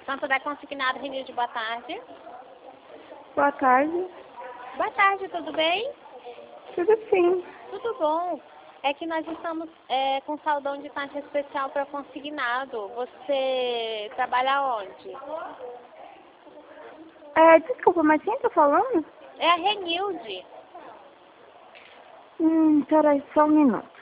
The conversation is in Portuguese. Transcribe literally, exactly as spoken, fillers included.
Santo André Consignado, Renilde, boa tarde. Boa tarde. Boa tarde, tudo bem? Tudo sim. Tudo bom. É que nós estamos é, com saldão de taxa especial para consignado. Você trabalha onde? É, desculpa, mas quem tá falando? É a Renilde. Hum, peraí, só um minuto.